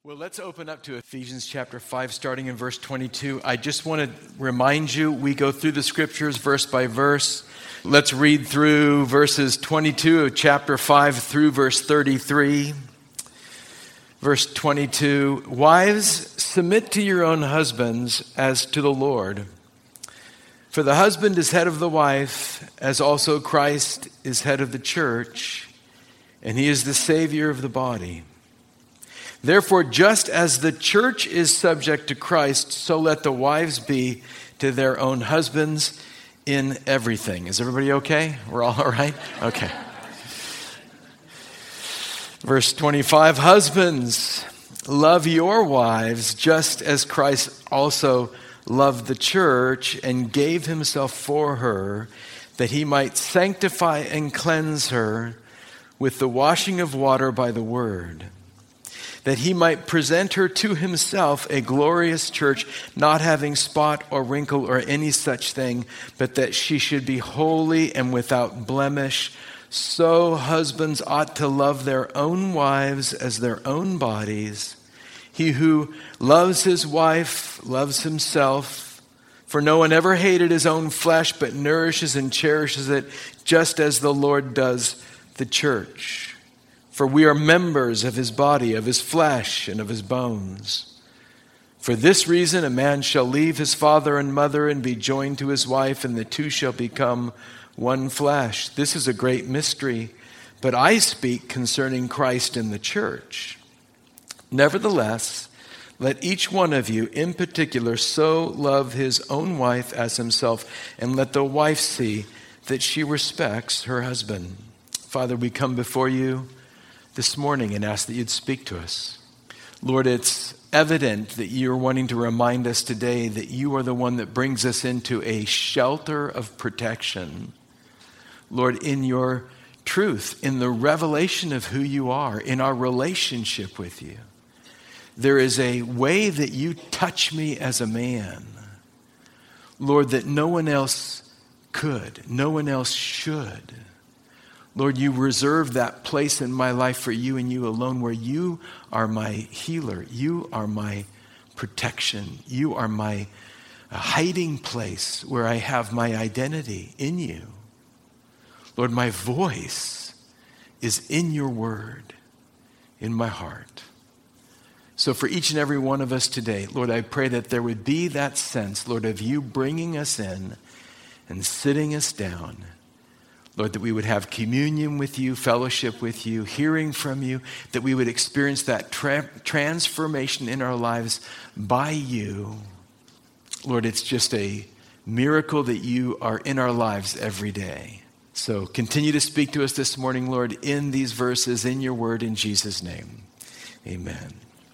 Well, let's open up to Ephesians chapter 5, starting in verse 22. I just want to remind you, we go through the scriptures verse by verse. Let's read through verses 22 of chapter 5 through verse 33. Verse 22, wives, submit to your own husbands as to the Lord. For the husband is head of the wife, as also Christ is head of the church, and he is the Savior of the body. Therefore, just as the church is subject to Christ, so let the wives be to their own husbands in everything. Is everybody okay? We're all right? Okay. Verse 25, husbands, love your wives just as Christ also loved the church and gave himself for her, that he might sanctify and cleanse her with the washing of water by the word, that he might present her to himself a glorious church, not having spot or wrinkle or any such thing, but that she should be holy and without blemish. So husbands ought to love their own wives as their own bodies. He who loves his wife loves himself. For no one ever hated his own flesh, but nourishes and cherishes it, just as the Lord does the church. For we are members of his body, of his flesh, and of his bones. For this reason, a man shall leave his father and mother and be joined to his wife, and the two shall become one flesh. This is a great mystery, but I speak concerning Christ and the church. Nevertheless, let each one of you in particular so love his own wife as himself, and let the wife see that she respects her husband. Father, we come before you this morning and ask that you'd speak to us. Lord, it's evident that you're wanting to remind us today that you are the one that brings us into a shelter of protection. Lord, in your truth, in the revelation of who you are, in our relationship with you, there is a way that you touch me as a man, Lord, that no one else could, no one else should. Lord, you reserve that place in my life for you and you alone, where you are my healer. You are my protection. You are my hiding place where I have my identity in you. Lord, my voice is in your word, in my heart. So for each and every one of us today, Lord, I pray that there would be that sense, Lord, of you bringing us in and sitting us down. Lord, that we would have communion with you, fellowship with you, hearing from you, that we would experience that transformation in our lives by you. Lord, it's just a miracle that you are in our lives every day. So continue to speak to us this morning, Lord, in these verses, in your word, in Jesus' name. Amen.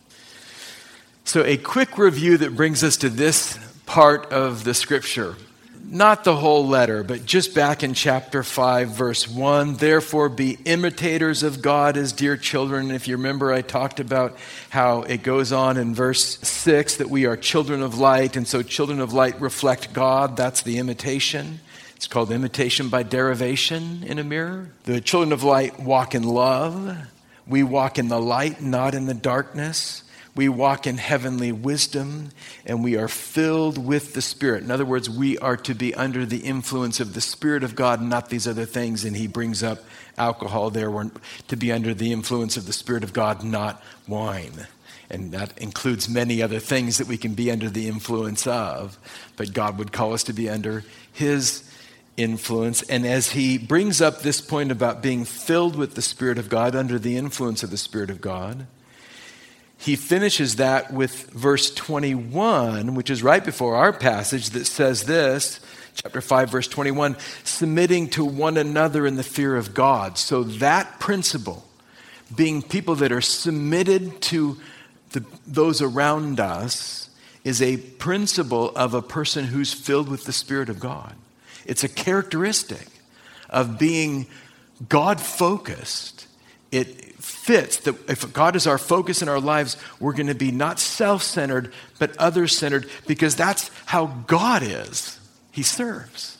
So a quick review that brings us to this part of the scripture. Not the whole letter, but just back in chapter 5, verse 1, therefore be imitators of God as dear children. If you remember, I talked about how it goes on in verse 6 that we are children of light, and so children of light reflect God. That's the imitation. It's called imitation by derivation in a mirror. The children of light walk in love. We walk in the light, not in the darkness. We walk in heavenly wisdom, and we are filled with the Spirit. In other words, we are to be under the influence of the Spirit of God, not these other things. And he brings up alcohol there. We're to be under the influence of the Spirit of God, not wine. And that includes many other things that we can be under the influence of. But God would call us to be under his influence. And as he brings up this point about being filled with the Spirit of God, under the influence of the Spirit of God, he finishes that with verse 21, which is right before our passage, that says this, chapter 5, verse 21, submitting to one another in the fear of God. So that principle, being people that are submitted to those around us, is a principle of a person who's filled with the Spirit of God. It's a characteristic of being God-focused. It fits that if God is our focus in our lives, we're going to be not self-centered, but other-centered, because that's how God is. He serves.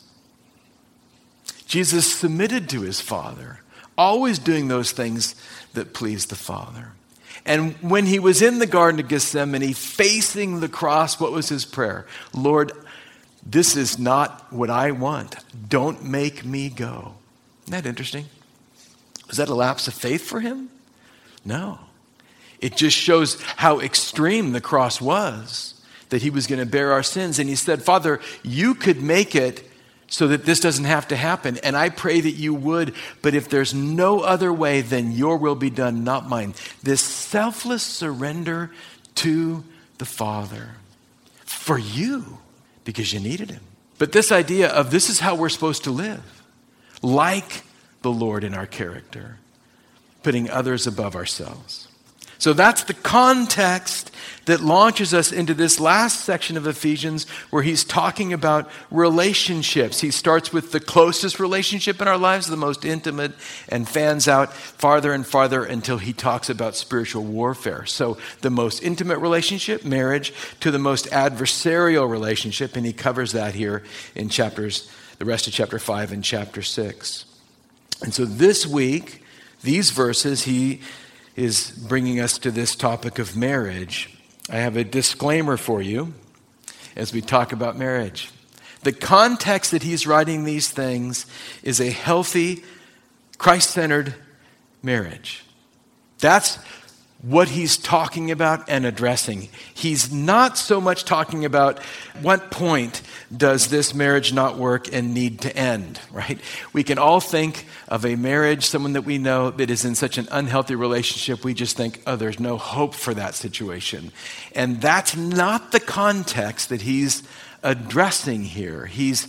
Jesus submitted to his Father, always doing those things that please the Father. And when he was in the Garden of Gethsemane, facing the cross, what was his prayer? Lord, this is not what I want. Don't make me go. Isn't that interesting? Was that a lapse of faith for him? No. It just shows how extreme the cross was, that he was going to bear our sins. And he said, Father, you could make it so that this doesn't have to happen. And I pray that you would. But if there's no other way, then your will be done, not mine. This selfless surrender to the Father for you, because you needed him. But this idea of this is how we're supposed to live, like the Lord in our character, putting others above ourselves. So that's the context that launches us into this last section of Ephesians where he's talking about relationships. He starts with the closest relationship in our lives, the most intimate, and fans out farther and farther until he talks about spiritual warfare. So the most intimate relationship, marriage, to the most adversarial relationship, and he covers that here in the rest of chapter 5 and chapter 6. And so this week, these verses, he is bringing us to this topic of marriage. I have a disclaimer for you as we talk about marriage. The context that he's writing these things is a healthy, Christ-centered marriage. That's what he's talking about and addressing. He's not so much talking about what point does this marriage not work and need to end, right? We can all think of a marriage, someone that we know that is in such an unhealthy relationship, we just think, oh, there's no hope for that situation. And that's not the context that he's addressing here.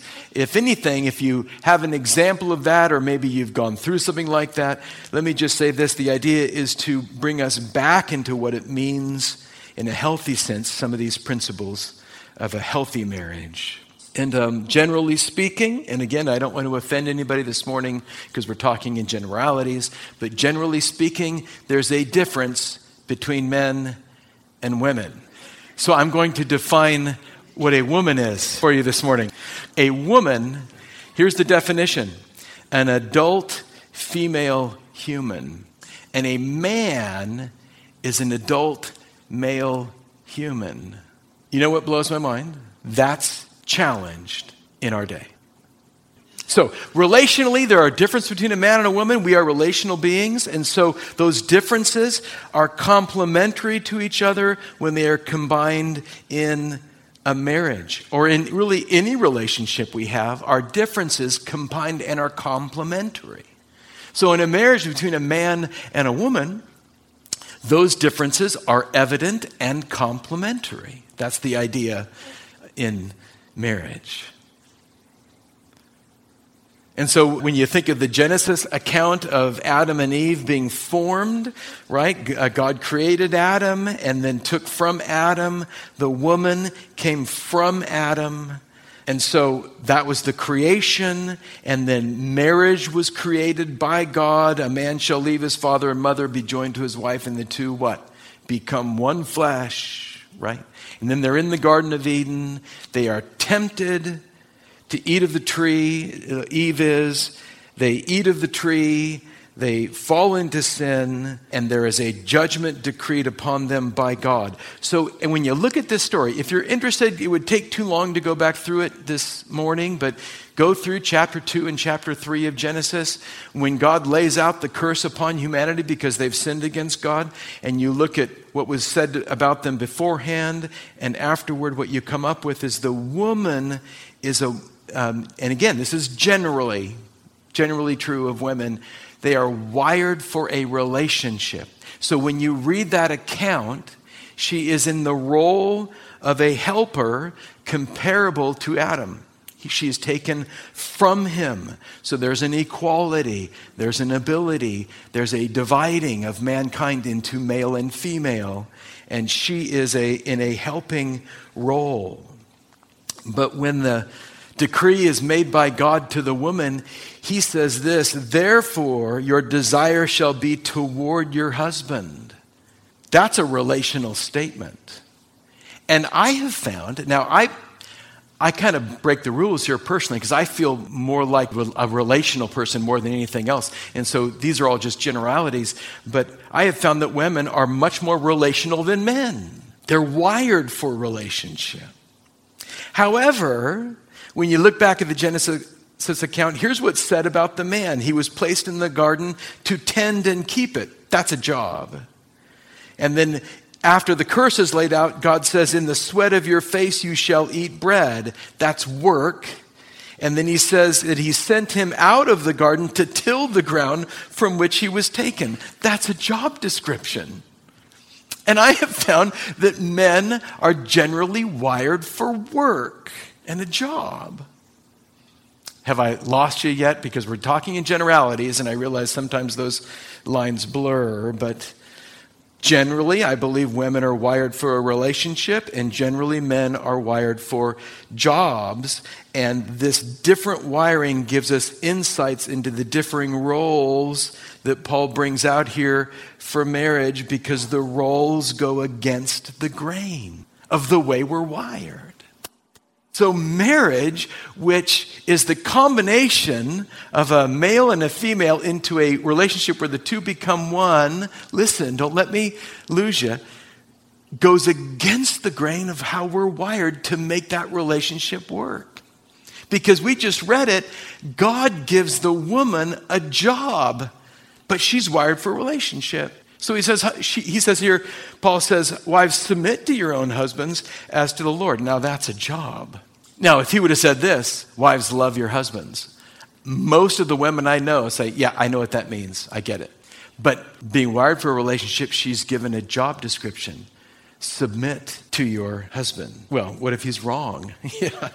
If anything, if you have an example of that, or maybe you've gone through something like that, let me just say this. The idea is to bring us back into what it means in a healthy sense, some of these principles of a healthy marriage. And generally speaking, and again, I don't want to offend anybody this morning because we're talking in generalities, but generally speaking, there's a difference between men and women. So I'm going to define what a woman is for you this morning. A woman, here's the definition, an adult female human. And a man is an adult male human. You know what blows my mind? That's challenged in our day. So relationally, there are differences between a man and a woman. We are relational beings, and so those differences are complementary to each other when they are combined in a marriage, or in really any relationship we have. Our differences combined and are complementary. So in a marriage between a man and a woman, those differences are evident and complementary. That's the idea in marriage. And so when you think of the Genesis account of Adam and Eve being formed, right? God created Adam and then took from Adam. The woman came from Adam. And so that was the creation. And then marriage was created by God. A man shall leave his father and mother, be joined to his wife, and the two what? Become one flesh, right? And then they're in the Garden of Eden. They are tempted to eat of the tree, Eve is. They eat of the tree, they fall into sin, and there is a judgment decreed upon them by God. So, and when you look at this story, if you're interested, it would take too long to go back through it this morning, but go through chapter 2 and chapter 3 of Genesis, when God lays out the curse upon humanity because they've sinned against God, and you look at what was said about them beforehand, and afterward what you come up with is the woman is and again, this is generally true of women. They are wired for a relationship. So when you read that account, she is in the role of a helper comparable to Adam. She is taken from him. So there's an equality, there's an ability, there's a dividing of mankind into male and female. And she is in a helping role. But when the decree is made by God to the woman, he says this, therefore your desire shall be toward your husband. That's a relational statement. And I have found, now I I kind of break the rules here personally because I feel more like a relational person more than anything else. And so these are all just generalities. But I have found that women are much more relational than men. They're wired for relationship. However, when you look back at the Genesis account, here's what's said about the man. He was placed in the garden to tend and keep it. That's a job. And then after the curse is laid out, God says, in the sweat of your face you shall eat bread. That's work. And then he says that he sent him out of the garden to till the ground from which he was taken. That's a job description. And I have found that men are generally wired for work and a job. Have I lost you yet? Because we're talking in generalities, and I realize sometimes those lines blur, but generally, I believe women are wired for a relationship, and generally men are wired for jobs. And this different wiring gives us insights into the differing roles that Paul brings out here for marriage, because the roles go against the grain of the way we're wired. So marriage, which is the combination of a male and a female into a relationship where the two become one, listen, don't let me lose you, goes against the grain of how we're wired to make that relationship work. Because we just read it, God gives the woman a job, but she's wired for a relationship. So he says here, Paul says, wives, submit to your own husbands as to the Lord. Now that's a job. Now, if he would have said this, wives, love your husbands, most of the women I know say, yeah, I know what that means. I get it. But being wired for a relationship, she's given a job description. Submit to your husband. Well, what if he's wrong? Yeah,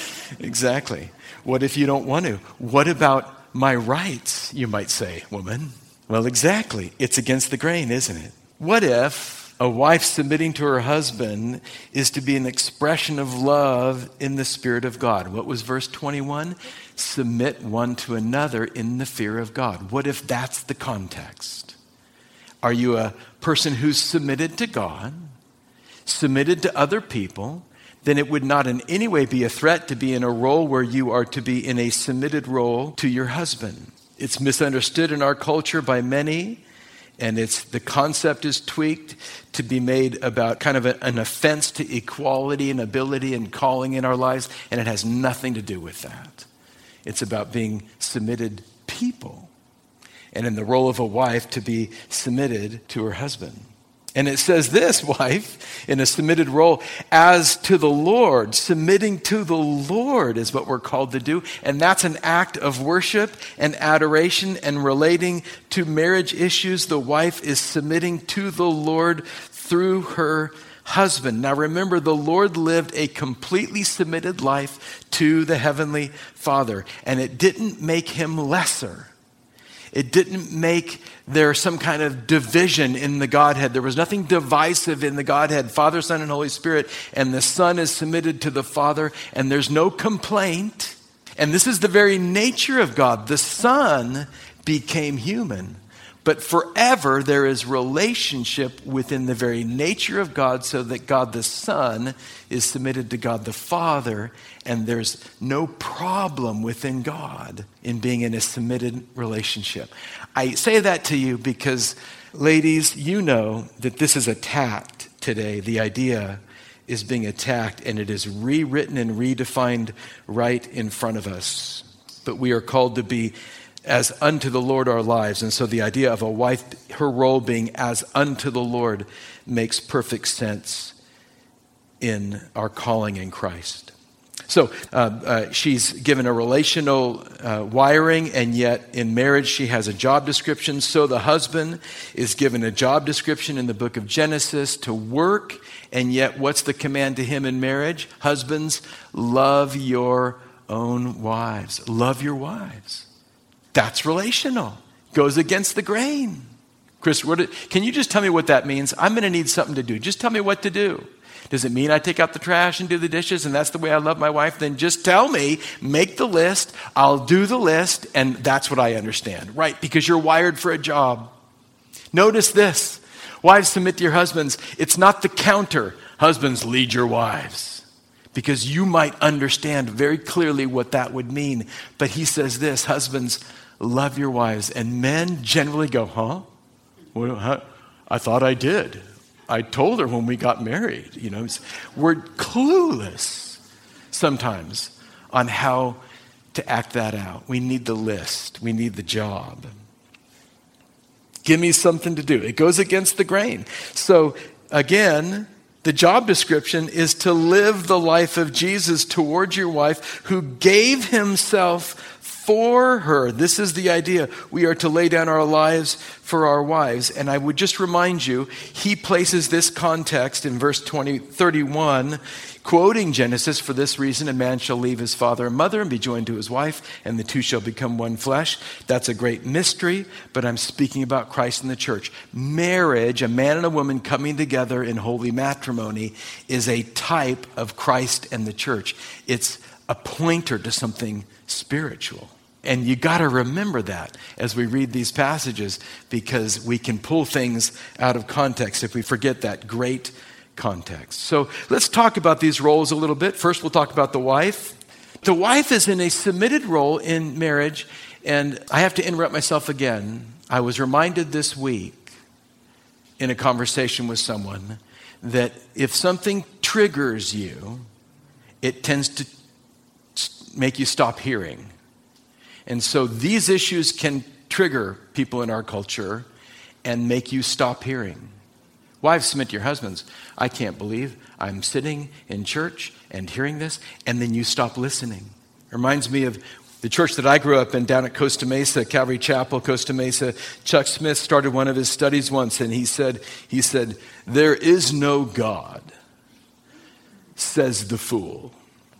exactly. What if you don't want to? What about my rights, you might say, woman? Well, exactly. It's against the grain, isn't it? What if a wife submitting to her husband is to be an expression of love in the Spirit of God? What was verse 21? Submit one to another in the fear of God. What if that's the context? Are you a person who's submitted to God, submitted to other people? Then it would not in any way be a threat to be in a role where you are to be in a submitted role to your husband. It's misunderstood in our culture by many, and the concept is tweaked to be made about kind of an offense to equality and ability and calling in our lives, and it has nothing to do with that. It's about being submitted people, and in the role of a wife to be submitted to her husband. And it says this, wife, in a submitted role, as to the Lord. Submitting to the Lord is what we're called to do. And that's an act of worship and adoration and relating to marriage issues. The wife is submitting to the Lord through her husband. Now remember, the Lord lived a completely submitted life to the Heavenly Father. And it didn't make him lesser. It didn't make there some kind of division in the Godhead. There was nothing divisive in the Godhead, Father, Son, and Holy Spirit. And the Son is submitted to the Father, and there's no complaint. And this is the very nature of God. The Son became human. But forever there is relationship within the very nature of God, so that God the Son is submitted to God the Father, and there's no problem within God in being in a submitted relationship. I say that to you because, ladies, you know that this is attacked today. The idea is being attacked, and it is rewritten and redefined right in front of us. But we are called to be as unto the Lord our lives. And so the idea of a wife, her role being as unto the Lord, makes perfect sense in our calling in Christ. So she's given a relational wiring, and yet in marriage she has a job description. So the husband is given a job description in the book of Genesis to work, and yet what's the command to him in marriage? Husbands, love your own wives. Love your wives. That's relational. Goes against the grain. Chris, can you just tell me what that means? I'm going to need something to do. Just tell me what to do. Does it mean I take out the trash and do the dishes and that's the way I love my wife? Then just tell me, make the list, I'll do the list, and that's what I understand. Right, because you're wired for a job. Notice this. Wives, submit to your husbands. It's not the counter. Husbands, lead your wives. because you might understand very clearly what that would mean. But he says this, husbands, love your wives. And men generally go, huh? Well, I thought I did. I told her when we got married. We're clueless sometimes on how to act that out. We need the list. We need the job. Give me something to do. It goes against the grain. So again, the job description is to live the life of Jesus towards your wife who gave himself for her. This is the idea. We are to lay down our lives for our wives. And I would just remind you, he places this context in verse 31, quoting Genesis, for this reason, a man shall leave his father and mother and be joined to his wife, and the two shall become one flesh. That's a great mystery, but I'm speaking about Christ and the church. Marriage, a man and a woman coming together in holy matrimony, is a type of Christ and the church. It's a pointer to something spiritual. And you got to remember that as we read these passages, because we can pull things out of context if we forget that great context. So let's talk about these roles a little bit. First, we'll talk about the wife. The wife is in a submitted role in marriage, and I have to interrupt myself again. I was reminded this week in a conversation with someone that if something triggers you, it tends to make you stop hearing. And so these issues can trigger people in our culture and make you stop hearing. Wives, submit to your husbands. I can't believe I'm sitting in church and hearing this, and then you stop listening. It reminds me of the church that I grew up in down at Costa Mesa, Calvary Chapel, Costa Mesa. Chuck Smith started one of his studies once, and he said, there is no God, says the fool.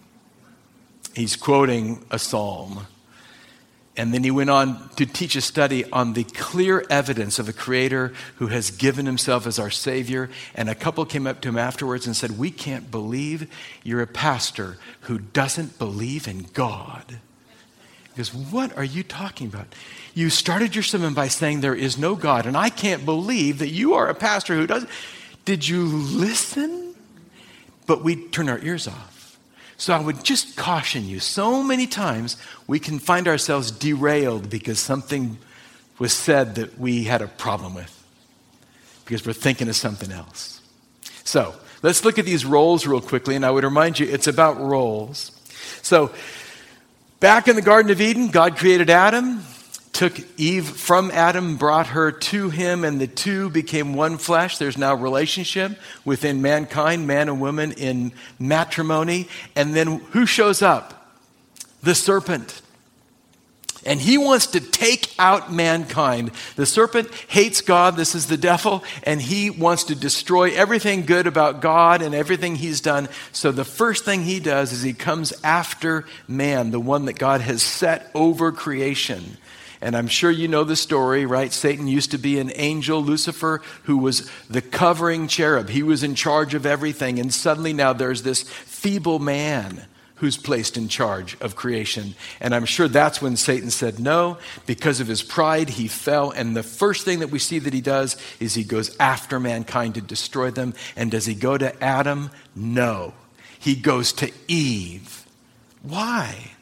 He's quoting a psalm. And then he went on to teach a study on the clear evidence of a creator who has given himself as our Savior. And a couple came up to him afterwards and said, we can't believe you're a pastor who doesn't believe in God. He goes, what are you talking about? You started your sermon by saying there is no God, and I can't believe that you are a pastor who doesn't. Did you listen? But we turn our ears off. So I would just caution you, so many times we can find ourselves derailed because something was said that we had a problem with, because we're thinking of something else. So let's look at these roles real quickly, and I would remind you, it's about roles. So back in the Garden of Eden, God created Adam, took Eve from Adam, brought her to him, and the two became one flesh. There's now relationship within mankind, man and woman in matrimony. And then who shows up? The serpent. And he wants to take out mankind. The serpent hates God. This is the devil. And he wants to destroy everything good about God and everything he's done. So the first thing he does is he comes after man, the one that God has set over creation. And I'm sure you know the story, right? Satan used to be an angel, Lucifer, who was the covering cherub. He was in charge of everything. And suddenly now there's this feeble man who's placed in charge of creation. And I'm sure that's when Satan said no. Because of his pride, he fell. And the first thing that we see that he does is he goes after mankind to destroy them. And does he go to Adam? No. He goes to Eve. Why?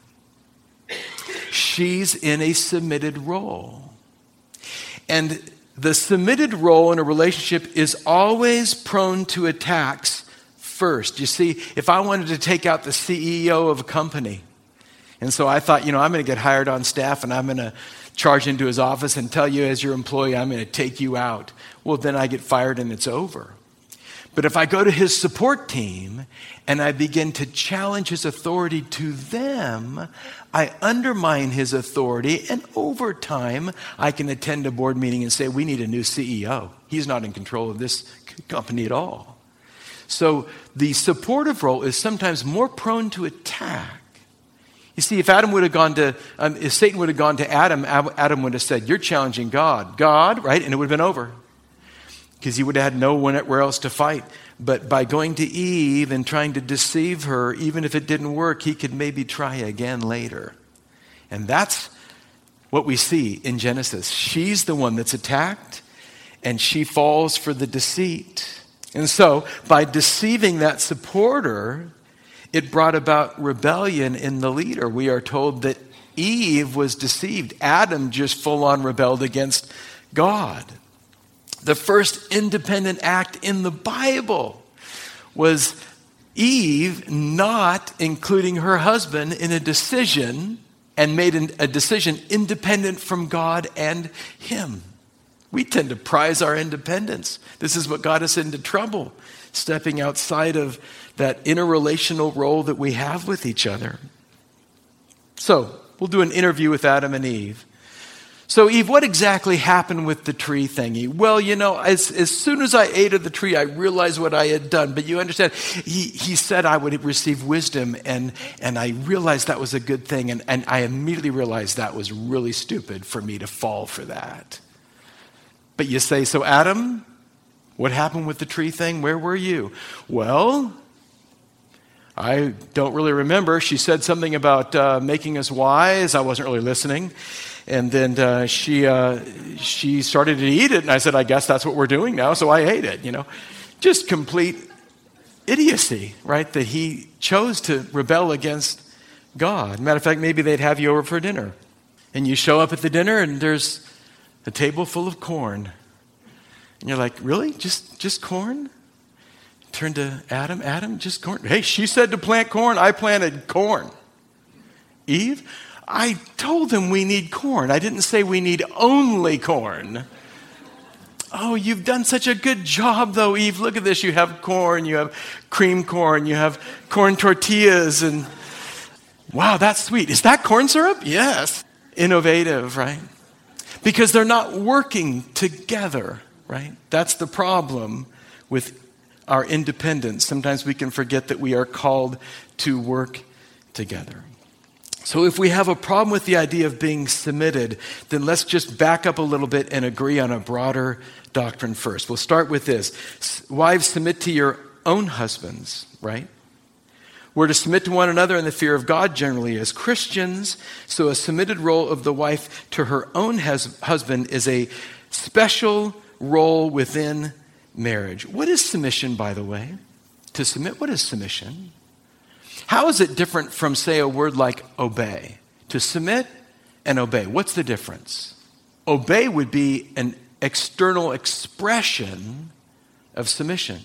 She's in a submitted role. And the submitted role in a relationship is always prone to attacks first. You see, if I wanted to take out the CEO of a company, and so I thought, I'm going to get hired on staff and I'm going to charge into his office and tell you as your employee, I'm going to take you out. Well, then I get fired and it's over. But if I go to his support team and I begin to challenge his authority to them, I undermine his authority, and over time, I can attend a board meeting and say, we need a new CEO. He's not in control of this company at all. So the supportive role is sometimes more prone to attack. You see, if Satan would have gone to Adam, Adam would have said, you're challenging God, right? And it would have been over, because he would have had nowhere else to fight. But by going to Eve and trying to deceive her, even if it didn't work, he could maybe try again later. And that's what we see in Genesis. She's the one that's attacked, and she falls for the deceit. And so, by deceiving that supporter, It brought about rebellion in the leader. We are told that Eve was deceived. Adam just full on rebelled against God. The first independent act in the Bible was Eve not including her husband in a decision, and made a decision independent from God and him. We tend to prize our independence. This is what got us into trouble, stepping outside of that interrelational role that we have with each other. So, we'll do an interview with Adam and Eve. So, Eve, what exactly happened with the tree thingy? Well, as soon as I ate of the tree, I realized what I had done. But you understand, he said I would receive wisdom, and I realized that was a good thing. And I immediately realized that was really stupid for me to fall for that. But you say, so Adam, what happened with the tree thing? Where were you? Well, I don't really remember. She said something about making us wise. I wasn't really listening. And then she started to eat it, and I said, I guess that's what we're doing now, so I ate it, Just complete idiocy, right? That he chose to rebel against God. Matter of fact, maybe they'd have you over for dinner. And you show up at the dinner, and there's a table full of corn. And you're like, really? Just corn? Turn to Adam, just corn? Hey, she said to plant corn, I planted corn. Eve, I told them we need corn. I didn't say we need only corn. Oh, you've done such a good job, though, Eve. Look at this. You have corn, you have cream corn, you have corn tortillas, and wow, that's sweet. Is that corn syrup? Yes. Innovative, right? Because they're not working together, right? That's the problem with our independence. Sometimes we can forget that we are called to work together. So if we have a problem with the idea of being submitted, then let's just back up a little bit and agree on a broader doctrine first. We'll start with this. Wives, submit to your own husbands, right? We're to submit to one another in the fear of God generally as Christians. So a submitted role of the wife to her own husband is a special role within marriage. What is submission, by the way? To submit, what is submission? How is it different from, say, a word like obey? To submit and obey. What's the difference? Obey would be an external expression of submission.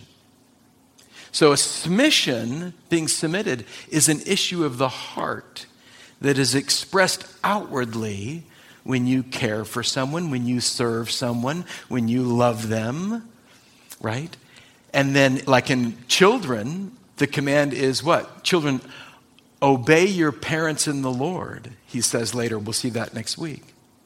So a submission, being submitted, is an issue of the heart that is expressed outwardly when you care for someone, when you serve someone, when you love them, right? And then, like in children, the command is what? Children, obey your parents in the Lord, he says later. We'll see that next week.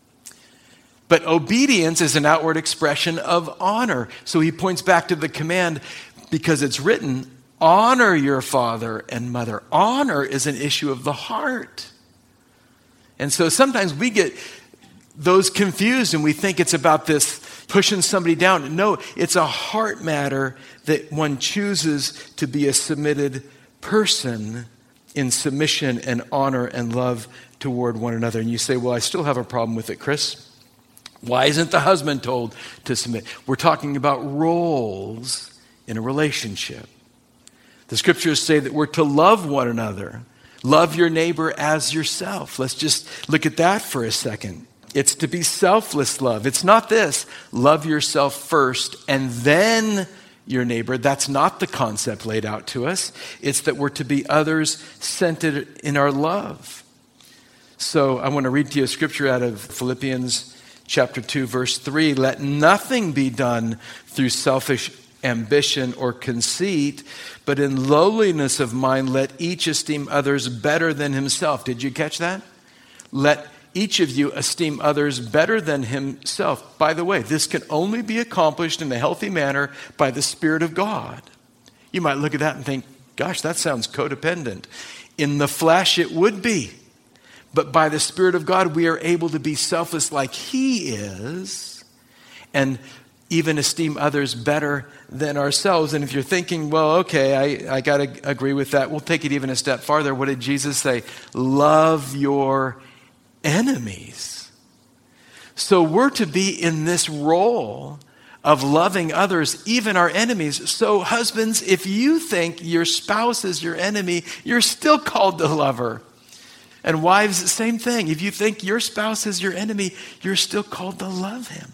But obedience is an outward expression of honor. So he points back to the command because it's written, honor your father and mother. Honor is an issue of the heart. And so sometimes we get those confused and we think it's about this pushing somebody down. No, it's a heart matter that one chooses to be a submitted person in submission and honor and love toward one another. And you say, well, I still have a problem with it, Chris. Why isn't the husband told to submit? We're talking about roles in a relationship. The scriptures say that we're to love one another. Love your neighbor as yourself. Let's just look at that for a second. It's to be selfless love. It's not this. Love yourself first and then your neighbor. That's not the concept laid out to us. It's that we're to be others-centered in our love. So I want to read to you a scripture out of Philippians chapter 2, verse 3. Let nothing be done through selfish ambition or conceit, but in lowliness of mind, let each esteem others better than himself. Did you catch that? Let each of you esteem others better than himself. By the way, this can only be accomplished in a healthy manner by the Spirit of God. You might look at that and think, gosh, that sounds codependent. In the flesh, it would be. But by the Spirit of God, we are able to be selfless like he is and even esteem others better than ourselves. And if you're thinking, well, okay, I got to agree with that. We'll take it even a step farther. What did Jesus say? Love your enemies. So we're to be in this role of loving others, even our enemies. So husbands, if you think your spouse is your enemy, you're still called to love her. And wives, the same thing. If you think your spouse is your enemy, you're still called to love him.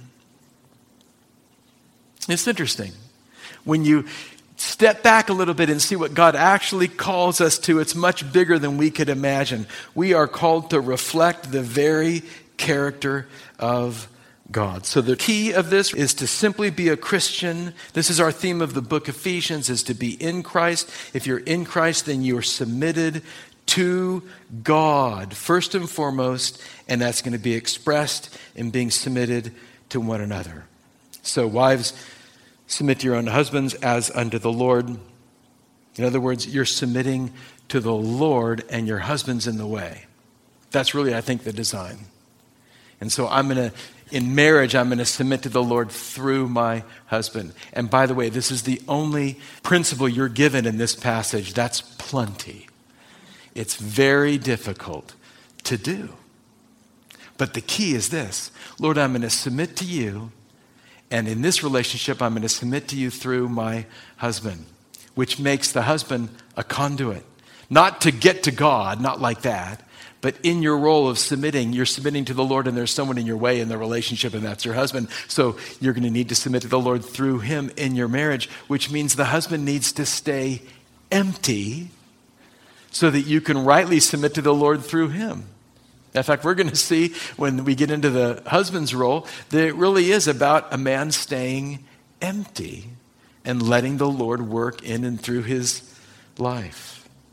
It's interesting. When you step back a little bit and see what God actually calls us to, it's much bigger than we could imagine. We are called to reflect the very character of God. So the key of this is to simply be a Christian. This is our theme of the book of Ephesians, is to be in Christ. If you're in Christ, then you're submitted to God first and foremost, and that's going to be expressed in being submitted to one another. So wives, submit to your own husbands as unto the Lord. In other words, you're submitting to the Lord and your husband's in the way. That's really, I think, the design. And so in marriage, I'm going to submit to the Lord through my husband. And by the way, this is the only principle you're given in this passage. That's plenty. It's very difficult to do. But the key is this. Lord, I'm going to submit to you. And in this relationship, I'm going to submit to you through my husband, which makes the husband a conduit. Not to get to God, not like that. But in your role of submitting, you're submitting to the Lord, and there's someone in your way in the relationship, and that's your husband. So you're going to need to submit to the Lord through him in your marriage, which means the husband needs to stay empty so that you can rightly submit to the Lord through him. In fact, we're going to see when we get into the husband's role that it really is about a man staying empty and letting the Lord work in and through his life.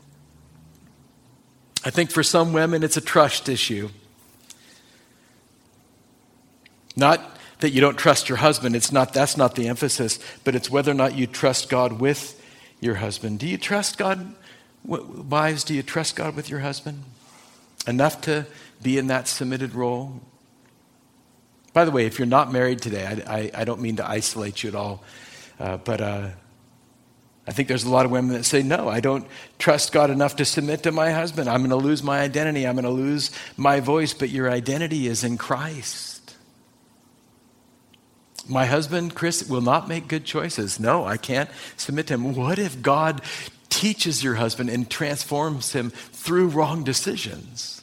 I think for some women, it's a trust issue. Not that you don't trust your husband. That's not the emphasis, but it's whether or not you trust God with your husband. Do you trust God? Wives, do you trust God with your husband? Enough to be in that submitted role? By the way, if you're not married today, I don't mean to isolate you at all, but I think there's a lot of women that say, no, I don't trust God enough to submit to my husband. I'm going to lose my identity. I'm going to lose my voice. But your identity is in Christ. My husband, Chris, will not make good choices. No, I can't submit to him. What if God teaches your husband and transforms him through wrong decisions?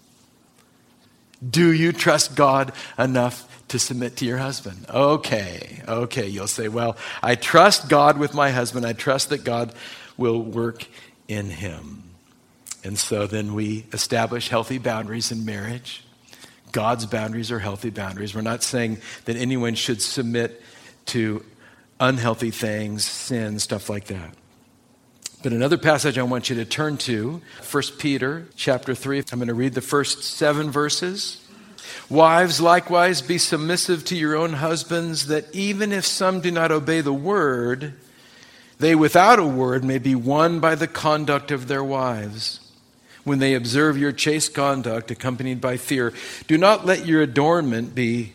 Do you trust God enough to submit to your husband? Okay, you'll say, well, I trust God with my husband. I trust that God will work in him. And so then we establish healthy boundaries in marriage. God's boundaries are healthy boundaries. We're not saying that anyone should submit to unhealthy things, sin, stuff like that. But another passage I want you to turn to, 1 Peter chapter 3. I'm going to read the first 7 verses. Wives, likewise, be submissive to your own husbands, that even if some do not obey the word, they without a word may be won by the conduct of their wives, when they observe your chaste conduct accompanied by fear. Do not let your adornment be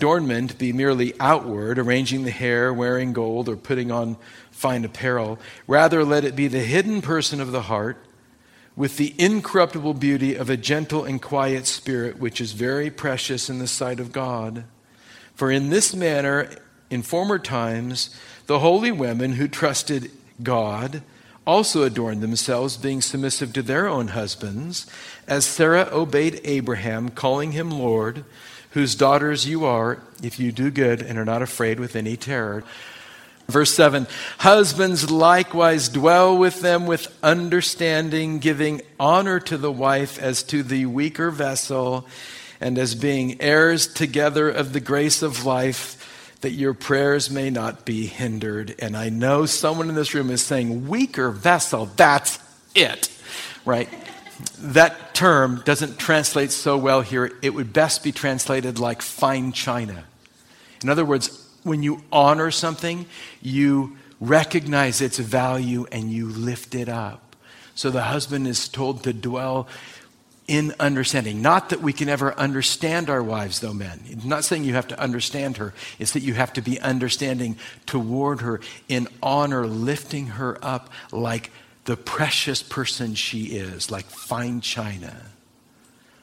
merely outward, arranging the hair, wearing gold, or putting on fine apparel. Rather, let it be the hidden person of the heart, with the incorruptible beauty of a gentle and quiet spirit, which is very precious in the sight of God. For in this manner, in former times, the holy women who trusted God also adorned themselves, being submissive to their own husbands, as Sarah obeyed Abraham, calling him Lord, whose daughters you are, if you do good and are not afraid with any terror. Verse 7, husbands likewise dwell with them with understanding, giving honor to the wife as to the weaker vessel, and as being heirs together of the grace of life, that your prayers may not be hindered. And I know someone in this room is saying, weaker vessel, that's it, right? That term doesn't translate so well here. It would best be translated like fine china. In other words, when you honor something, you recognize its value and you lift it up. So the husband is told to dwell in understanding. Not that we can ever understand our wives, though, men. I'm not saying you have to understand her. It's that you have to be understanding toward her in honor, lifting her up like the precious person she is, like fine china.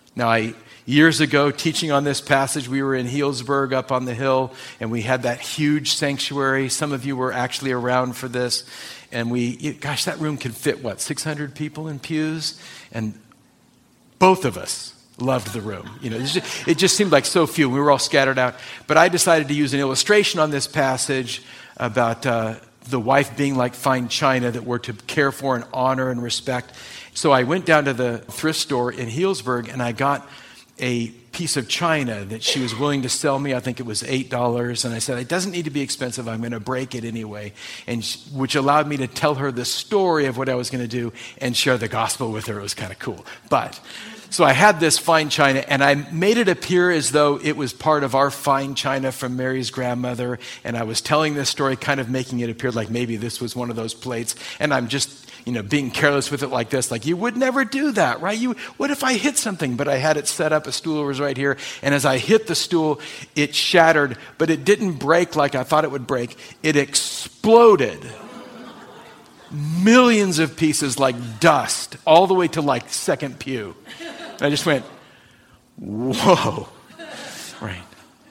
Now, years ago, teaching on this passage, we were in Healdsburg up on the hill, and we had that huge sanctuary. Some of you were actually around for this. And that room can fit, 600 people in pews? And both of us loved the room. It just seemed like so few. We were all scattered out. But I decided to use an illustration on this passage about the wife being like fine china that we're to care for and honor and respect. So I went down to the thrift store in Healdsburg, and I got a piece of china that she was willing to sell me. I think it was $8. And I said, it doesn't need to be expensive. I'm going to break it anyway. Which allowed me to tell her the story of what I was going to do and share the gospel with her. It was kind of cool. So I had this fine china, and I made it appear as though it was part of our fine china from Mary's grandmother. And I was telling this story, kind of making it appear like maybe this was one of those plates. And I'm just being careless with it like this, like you would never do that, right? What if I hit something? But I had it set up, a stool was right here, and as I hit the stool, it shattered, but it didn't break like I thought it would break. It exploded. Millions of pieces like dust, all the way to second pew. And I just went, whoa, right.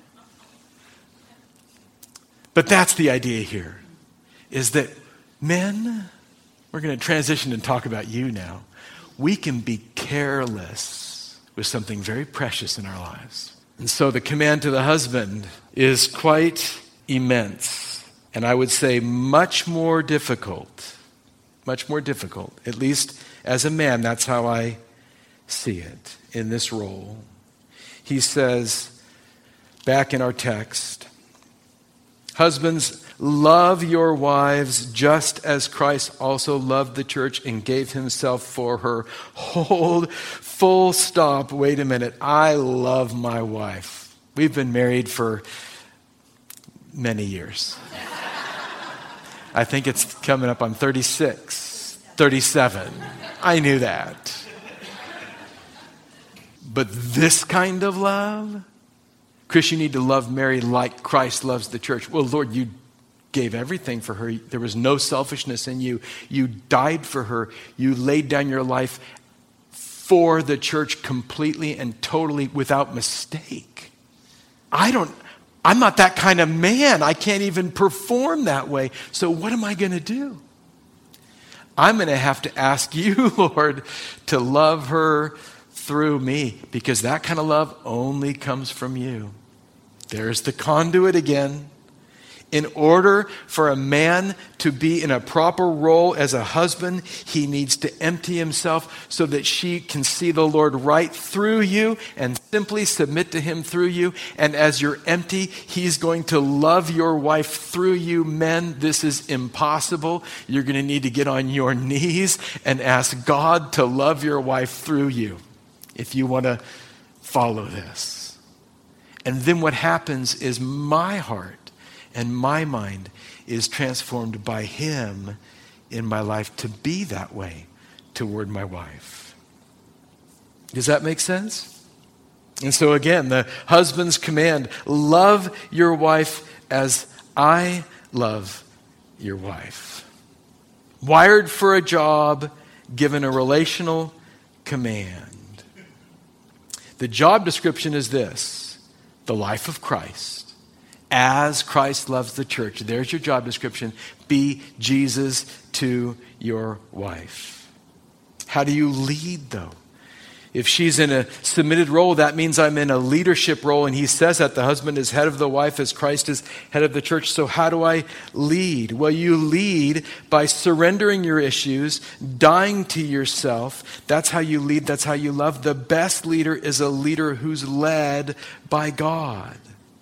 But that's the idea here, is that men, we're going to transition and talk about you now. We can be careless with something very precious in our lives. And so the command to the husband is quite immense. And I would say much more difficult, at least as a man, that's how I see it in this role. He says, back in our text, husbands, love your wives just as Christ also loved the church and gave himself for her. Hold, full stop, wait a minute. I love my wife. We've been married for many years. I think it's coming up on 36, 37. I knew that. But this kind of love? Chris, you need to love Mary like Christ loves the church. Well, Lord, you gave everything for her. There was no selfishness in you. You died for her. You laid down your life for the church completely and totally without mistake. I'm not that kind of man. I can't even perform that way. So what am I going to do? I'm going to have to ask you, Lord, to love her through me, because that kind of love only comes from you. There's the conduit again. In order for a man to be in a proper role as a husband, he needs to empty himself so that she can see the Lord right through you and simply submit to him through you. And as you're empty, he's going to love your wife through you. Men, this is impossible. You're going to need to get on your knees and ask God to love your wife through you if you want to follow this. And then what happens is my heart and my mind is transformed by him in my life to be that way toward my wife. Does that make sense? And so again, the husband's command, love your wife as I love your wife. Wired for a job, given a relational command. The job description is this: the life of Christ. As Christ loves the church. There's your job description. Be Jesus to your wife. How do you lead, though? If she's in a submitted role, that means I'm in a leadership role. And he says that the husband is head of the wife as Christ is head of the church. So how do I lead? Well, you lead by surrendering your issues, dying to yourself. That's how you lead. That's how you love. The best leader is a leader who's led by God.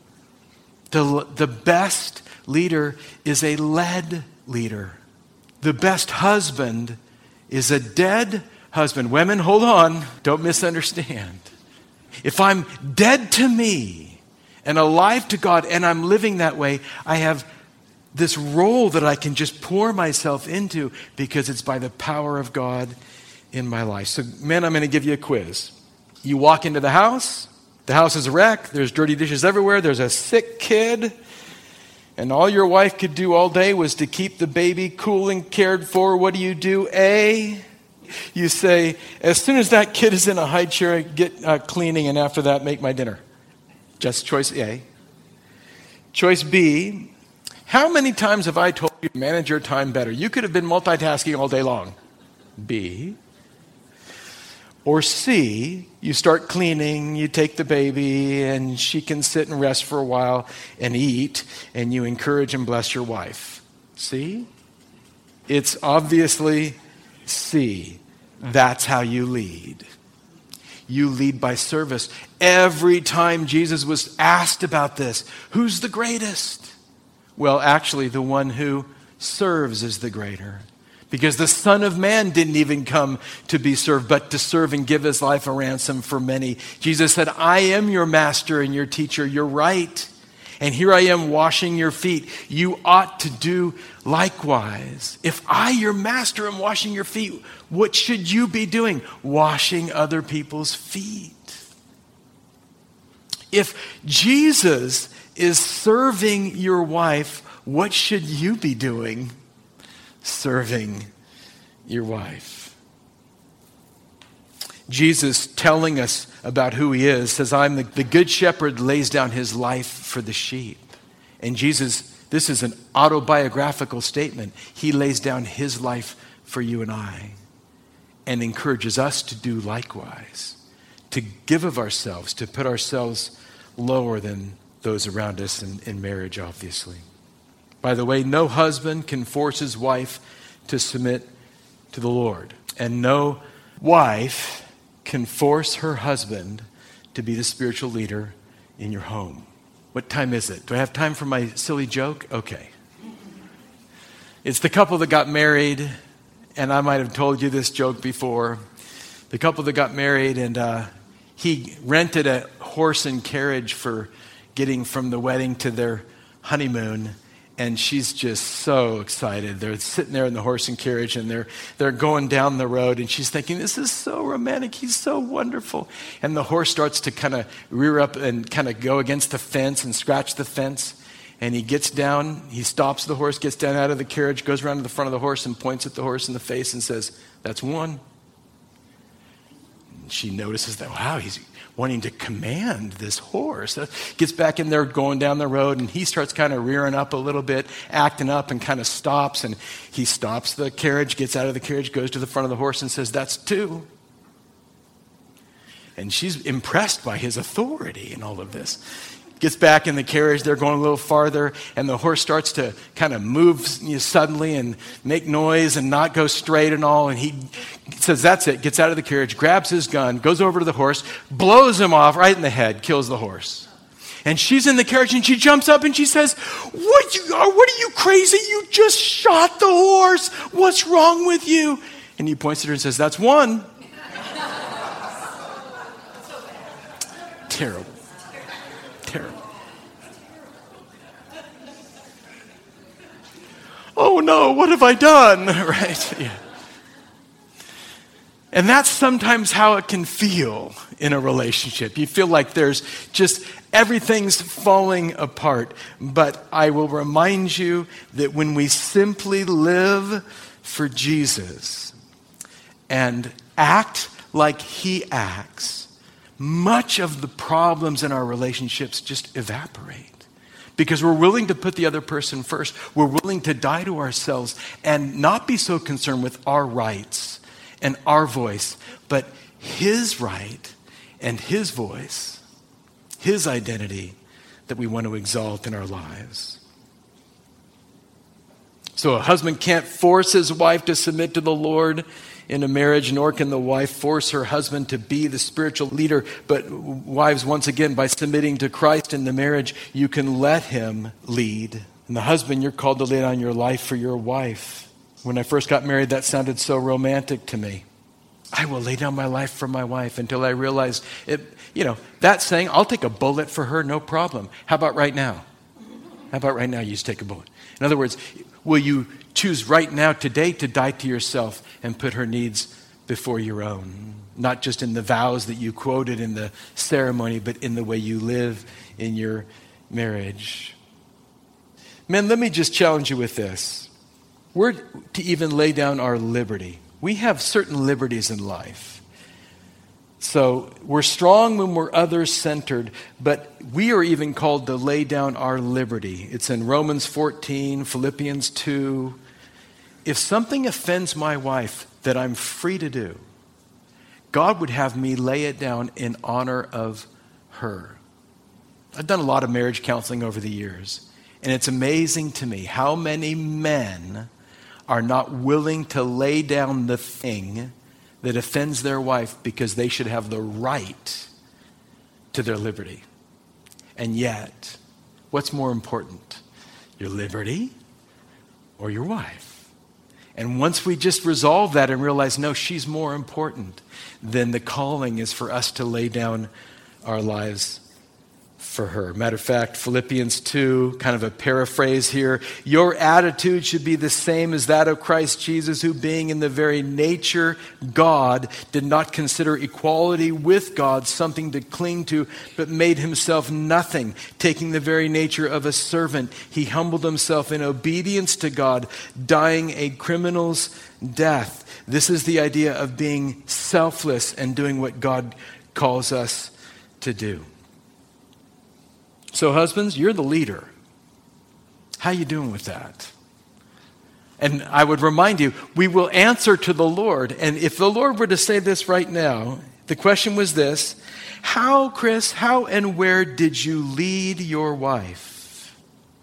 The best leader is a led leader. The best husband is a dead husband. Women, hold on. Don't misunderstand. If I'm dead to me and alive to God and I'm living that way, I have this role that I can just pour myself into because it's by the power of God in my life. So, men, I'm going to give you a quiz. You walk into the house is a wreck, there's dirty dishes everywhere, there's a sick kid, and all your wife could do all day was to keep the baby cool and cared for. What do? A, You say, as soon as that kid is in a high chair, get cleaning, and after that, make my dinner. Just choice A. Choice B, how many times have I told you to manage your time better? You could have been multitasking all day long. B. Or C, you start cleaning, you take the baby, and she can sit and rest for a while and eat, and you encourage and bless your wife. See? It's obviously C. That's how you lead. You lead by service. Every time Jesus was asked about this, who's the greatest? Well, actually, the one who serves is the greater. Because the Son of Man didn't even come to be served, but to serve and give his life a ransom for many. Jesus said, I am your master and your teacher. You're right. And here I am washing your feet. You ought to do likewise. If I, your master, am washing your feet, what should you be doing? Washing other people's feet. If Jesus is serving your wife, what should you be doing? Serving your wife. Jesus, telling us about who he is, says, I'm the good shepherd, lays down his life for the sheep. And Jesus, this is an autobiographical statement. He lays down his life for you and I and encourages us to do likewise, to give of ourselves, to put ourselves lower than those around us in marriage, obviously. By the way, no husband can force his wife to submit to the Lord. And no wife can force her husband to be the spiritual leader in your home. What time is it? Do I have time for my silly joke? Okay. It's the couple that got married, and I might have told you this joke before. The couple that got married, and he rented a horse and carriage for getting from the wedding to their honeymoon. And she's just so excited. They're sitting there in the horse and carriage, and they're going down the road, and she's thinking, this is so romantic. He's so wonderful. And the horse starts to kind of rear up and kind of go against the fence and scratch the fence. And he gets down, he stops the horse, gets down out of the carriage, goes around to the front of the horse and points at the horse in the face and says, that's one. And she notices that, wow, he's wanting to command this horse. Gets back in there going down the road, and he starts kind of rearing up a little bit, acting up, and kind of stops. And he stops the carriage, gets out of the carriage, goes to the front of the horse and says, that's two. And she's impressed by his authority in all of this. Gets back in the carriage, they're going a little farther, and the horse starts to kind of move suddenly and make noise and not go straight and all. And he says, that's it, gets out of the carriage, grabs his gun, goes over to the horse, blows him off right in the head, kills the horse. And she's in the carriage, and she jumps up and she says, what are you crazy? You just shot the horse. What's wrong with you? And he points at her and says, that's one. Terrible. Terrible. Oh no, what have I done? Right? Yeah. And that's sometimes how it can feel in a relationship. You feel like there's just everything's falling apart. But I will remind you that when we simply live for Jesus and act like he acts, much of the problems in our relationships just evaporate. Because we're willing to put the other person first. We're willing to die to ourselves and not be so concerned with our rights and our voice, but his right and his voice, his identity that we want to exalt in our lives. So a husband can't force his wife to submit to the Lord in a marriage, nor can the wife force her husband to be the spiritual leader. But wives, once again, by submitting to Christ in the marriage, you can let him lead. And the husband, you're called to lay down your life for your wife. When I first got married, that sounded so romantic to me. I will lay down my life for my wife, until I realized it. That saying, I'll take a bullet for her, no problem. How about right now? How about right now you just take a bullet? In other words, will you choose right now, today, to die to yourself and put her needs before your own? Not just in the vows that you quoted in the ceremony, but in the way you live in your marriage. Men, let me just challenge you with this. We're to even lay down our liberty. We have certain liberties in life. So we're strong when we're others-centered, but we are even called to lay down our liberty. It's in Romans 14, Philippians 2. If something offends my wife that I'm free to do, God would have me lay it down in honor of her. I've done a lot of marriage counseling over the years, and it's amazing to me how many men are not willing to lay down the thing that offends their wife because they should have the right to their liberty. And yet, what's more important? Your liberty or your wife? And once we just resolve that and realize, no, she's more important, then the calling is for us to lay down our lives for her. Matter of fact, Philippians 2, kind of a paraphrase here. Your attitude should be the same as that of Christ Jesus, who being in the very nature God, did not consider equality with God something to cling to, but made himself nothing, taking the very nature of a servant. He humbled himself in obedience to God, dying a criminal's death. This is the idea of being selfless and doing what God calls us to do. So husbands, you're the leader. How are you doing with that? And I would remind you, we will answer to the Lord. And if the Lord were to say this right now, the question was this: how, Chris, how and where did you lead your wife?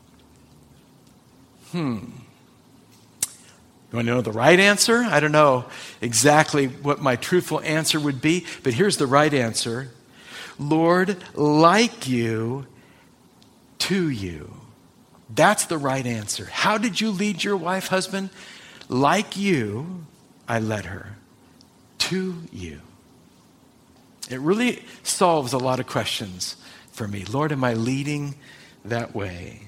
You want to know the right answer? I don't know exactly what my truthful answer would be, but here's the right answer. Lord, like you, to you. That's the right answer. How did you lead your wife, husband? Like you, I led her. To you. It really solves a lot of questions for me. Lord, am I leading that way?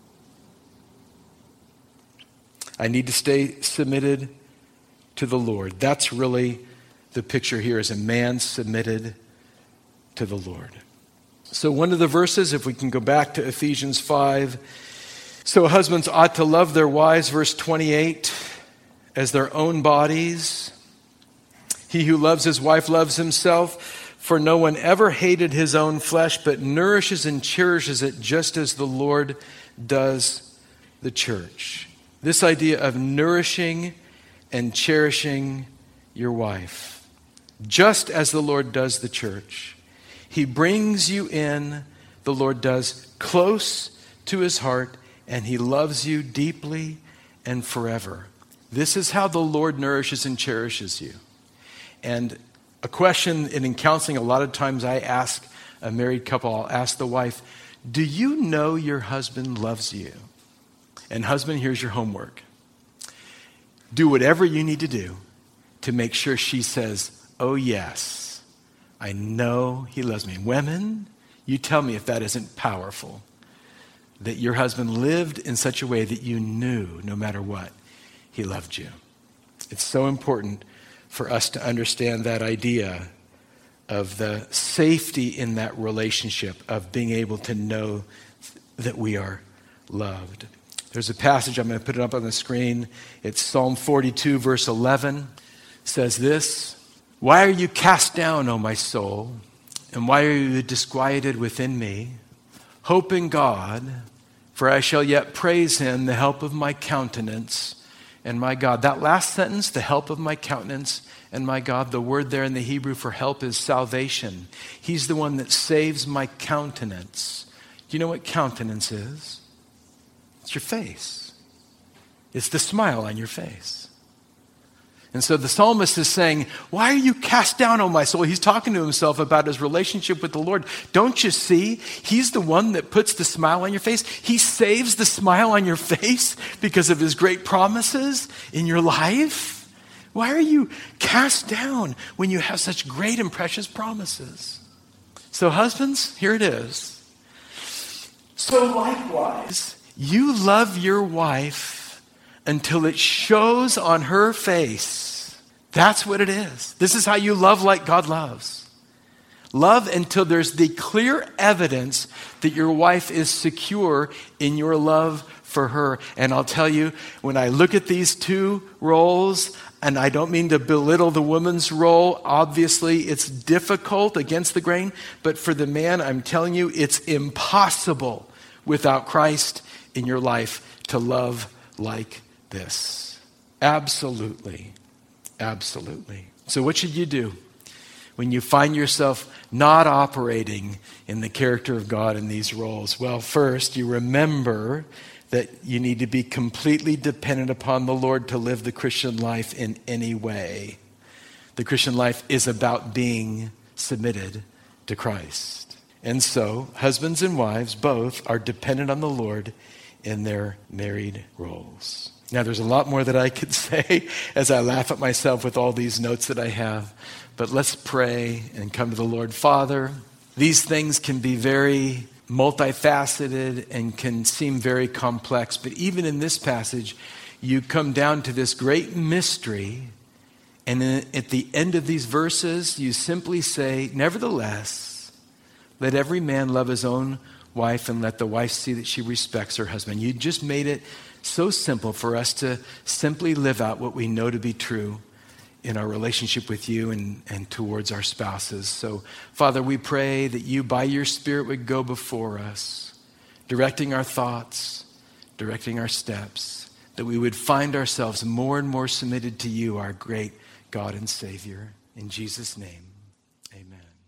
I need to stay submitted to the Lord. That's really the picture here, is a man submitted to the Lord. So one of the verses, if we can go back to Ephesians 5. So husbands ought to love their wives, verse 28, as their own bodies. He who loves his wife loves himself, for no one ever hated his own flesh, but nourishes and cherishes it just as the Lord does the church. This idea of nourishing and cherishing your wife, just as the Lord does the church. He brings you in, the Lord does, close to his heart, and he loves you deeply and forever. This is how the Lord nourishes and cherishes you. And a question in counseling, a lot of times I ask a married couple, I'll ask the wife, do you know your husband loves you? And husband, here's your homework. Do whatever you need to do to make sure she says, oh yes, I know he loves me. Women, you tell me if that isn't powerful. That your husband lived in such a way that you knew, no matter what, he loved you. It's so important for us to understand that idea of the safety in that relationship, of being able to know that we are loved. There's a passage, I'm going to put it up on the screen. It's Psalm 42, verse 11. It says this: why are you cast down, O my soul? And why are you disquieted within me? Hope in God, for I shall yet praise him, the help of my countenance and my God. That last sentence, the help of my countenance and my God, the word there in the Hebrew for help is salvation. He's the one that saves my countenance. Do you know what countenance is? It's your face. It's the smile on your face. And so the psalmist is saying, why are you cast down, O my soul? He's talking to himself about his relationship with the Lord. Don't you see? He's the one that puts the smile on your face. He saves the smile on your face because of his great promises in your life. Why are you cast down when you have such great and precious promises? So husbands, here it is. So likewise, you love your wife until it shows on her face. That's what it is. This is how you love like God loves. Love until there's the clear evidence that your wife is secure in your love for her. And I'll tell you, when I look at these two roles, And I don't mean to belittle the woman's role. Obviously, it's difficult against the grain. But for the man, I'm telling you, it's impossible without Christ in your life to love like this. Absolutely. Absolutely. So what should you do when you find yourself not operating in the character of God in these roles? Well, first, you remember that you need to be completely dependent upon the Lord to live the Christian life in any way. The Christian life is about being submitted to Christ. And so, husbands and wives both are dependent on the Lord in their married roles. Now, there's a lot more that I could say as I laugh at myself with all these notes that I have. But let's pray and come to the Lord. Father, these things can be very multifaceted and can seem very complex. But even in this passage, you come down to this great mystery. And at the end of these verses, you simply say, nevertheless, let every man love his own wife and let the wife see that she respects her husband. You just made it so simple for us to simply live out what we know to be true in our relationship with you and towards our spouses. So, Father, we pray that you, by your Spirit, would go before us, directing our thoughts, directing our steps, that we would find ourselves more and more submitted to you, our great God and Savior. In Jesus' name, amen.